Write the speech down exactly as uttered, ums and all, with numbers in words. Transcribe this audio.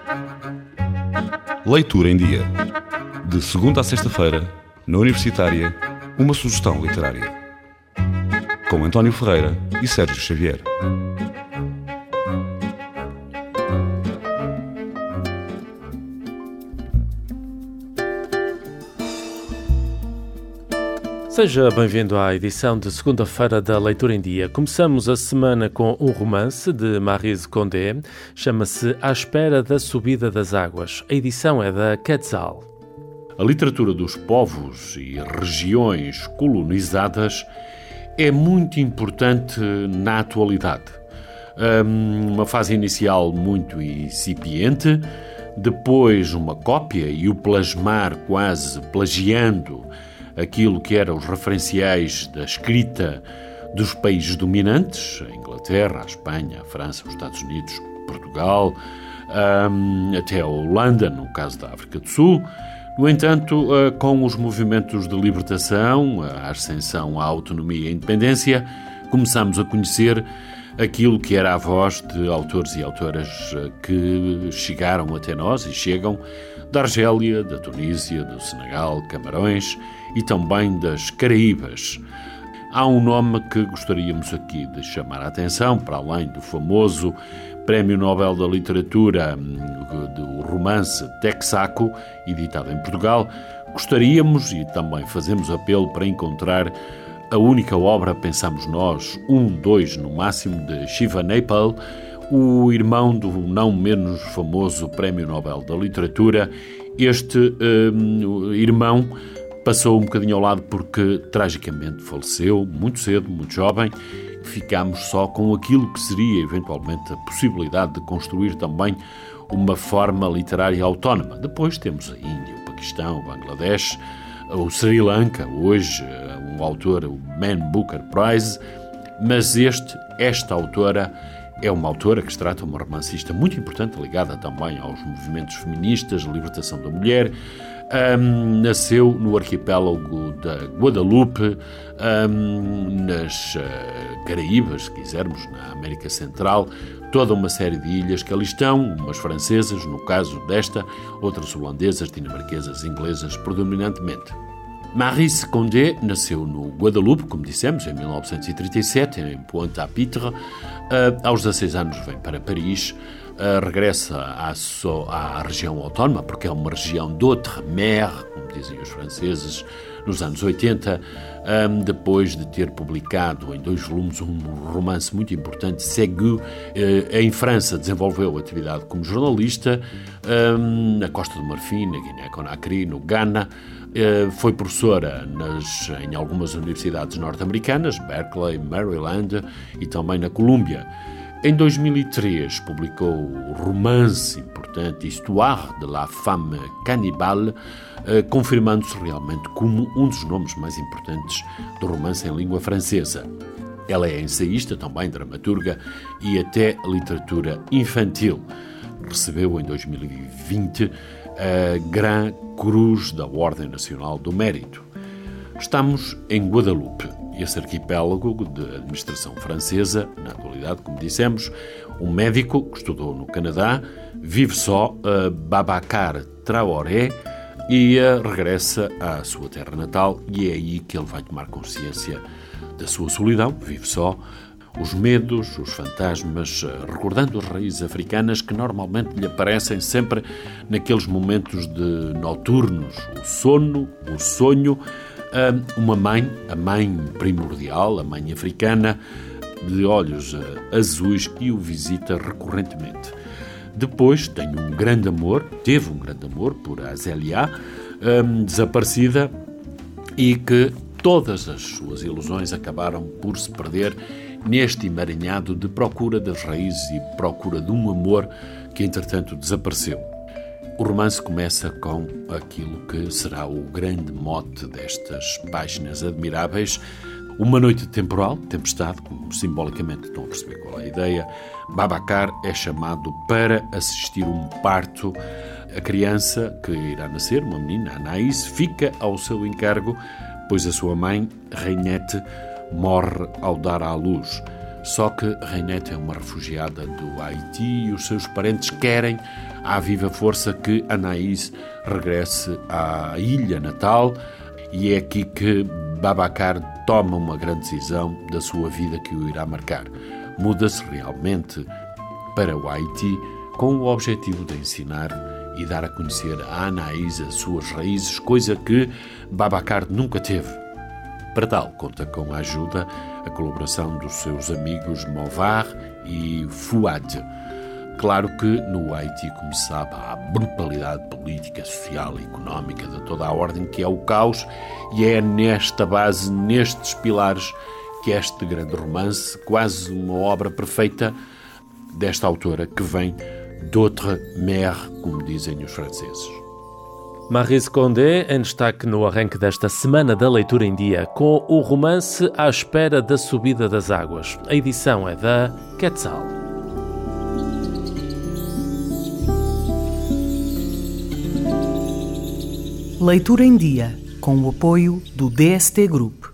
Leitura em Dia. De segunda a sexta-feira, na Universitária, uma sugestão literária. Com António Ferreira e Sérgio Xavier. Seja bem-vindo à edição de segunda-feira da Leitura em Dia. Começamos a semana com um romance de Maryse Condé, chama-se À Espera da Subida das Águas. A edição é da Quetzal. A literatura dos povos e regiões colonizadas é muito importante na atualidade. Uma fase inicial muito incipiente, depois uma cópia e o plasmar quase plagiando aquilo que eram os referenciais da escrita dos países dominantes, a Inglaterra, a Espanha, a França, os Estados Unidos, Portugal, um, até a Holanda, no caso da África do Sul. No entanto, uh, com os movimentos de libertação, a ascensão à autonomia e à independência, começamos a conhecer aquilo que era a voz de autores e autoras uh, que chegaram até nós e chegam da Argélia, da Tunísia, do Senegal, Camarões e também das Caraíbas. Há um nome que gostaríamos aqui de chamar a atenção, para além do famoso Prémio Nobel da Literatura do romance Texaco, editado em Portugal. Gostaríamos, e também fazemos apelo para encontrar a única obra, pensamos nós, um, dois no máximo, de Shiva Nepal, o irmão do não menos famoso Prémio Nobel da Literatura. Este um, irmão passou um bocadinho ao lado porque tragicamente faleceu muito cedo, muito jovem. Ficámos só com aquilo que seria eventualmente a possibilidade de construir também uma forma literária autónoma. Depois temos a Índia, o Paquistão, o Bangladesh, o Sri Lanka, hoje um autor, o Man Booker Prize, mas este, esta autora é uma autora que se trata de uma romancista muito importante, ligada também aos movimentos feministas, a libertação da mulher. Um, nasceu no arquipélago da Guadalupe, um, nas uh, Caraíbas, se quisermos, na América Central, toda uma série de ilhas que ali estão, umas francesas, no caso desta, outras holandesas, dinamarquesas, inglesas, predominantemente. Maryse Condé nasceu no Guadalupe, como dissemos, em mil novecentos e trinta e sete, em Pointe-à-Pitre. Uh, aos dezasseis anos vem para Paris, uh, regressa à, so, à região autónoma, porque é uma região d'outre-mer, como dizem os franceses, nos anos oitenta, um, depois de ter publicado em dois volumes um romance muito importante, Ségu. Uh, em França desenvolveu atividade como jornalista, um, na Costa do Marfim, na Guiné-Conakry, no Ghana. Uh, foi professora nas, em algumas universidades norte-americanas, Berkeley, Maryland e também na Colômbia. Em dois mil e três publicou o romance importante Histoire de la femme cannibale, uh, confirmando-se realmente como um dos nomes mais importantes do romance em língua francesa. Ela é ensaísta, também dramaturga e até literatura infantil. Recebeu em dois mil e vinte a Grand Cruz da Ordem Nacional do Mérito. Estamos em Guadalupe, esse arquipélago de administração francesa, na atualidade, como dissemos. Um médico que estudou no Canadá, vive só, uh, Babacar Traoré, e uh, regressa à sua terra natal, e é aí que ele vai tomar consciência da sua solidão, vive só, os medos, os fantasmas, recordando as raízes africanas que normalmente lhe aparecem sempre naqueles momentos de noturnos, o sono, o sonho, uma mãe, a mãe primordial, a mãe africana, de olhos azuis, que o visita recorrentemente. Depois tem um grande amor, teve um grande amor por Azélia, desaparecida, e que todas as suas ilusões acabaram por se perder neste emaranhado de procura das raízes e procura de um amor que, entretanto, desapareceu. O romance começa com aquilo que será o grande mote destas páginas admiráveis. Uma noite temporal, tempestade, como simbolicamente estão a perceber qual é a ideia. Babacar é chamado para assistir um parto. A criança que irá nascer, uma menina, Anaïs, fica ao seu encargo, pois a sua mãe, Reinette, morre ao dar à luz. Só que Reinette é uma refugiada do Haiti e os seus parentes querem à viva força que Anaïs regresse à ilha natal, e é aqui que Babacar toma uma grande decisão da sua vida que o irá marcar. Muda-se realmente para o Haiti com o objetivo de ensinar e dar a conhecer a Anaïs as suas raízes, coisa que Babacar nunca teve. Para tal, conta com a ajuda, a colaboração dos seus amigos Movar e Fouad. Claro que no Haiti começava a brutalidade política, social e económica de toda a ordem, que é o caos, e é nesta base, nestes pilares, que este grande romance, quase uma obra perfeita desta autora, que vem d'outre mer, como dizem os franceses. Maryse Condé em destaque no arranque desta Semana da Leitura em Dia, com o romance À Espera da Subida das Águas. A edição é da Quetzal. Leitura em Dia, com o apoio do D S T Group.